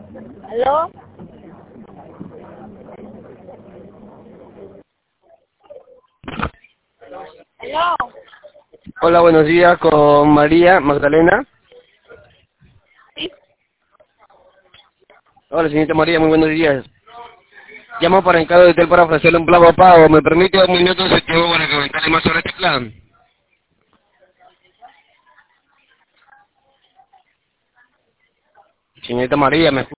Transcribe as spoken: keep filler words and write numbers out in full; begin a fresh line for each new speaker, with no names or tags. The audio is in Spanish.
¿Aló? ¿Aló?
Hola, buenos días, con María Magdalena.
Sí.
Hola, señorita María, muy buenos días. Llamo para encargo de hotel para ofrecerle un plan pago. ¿Me permite un minuto de su tiempo para comentarle más sobre este plan? Señorita María, ¿me escucha?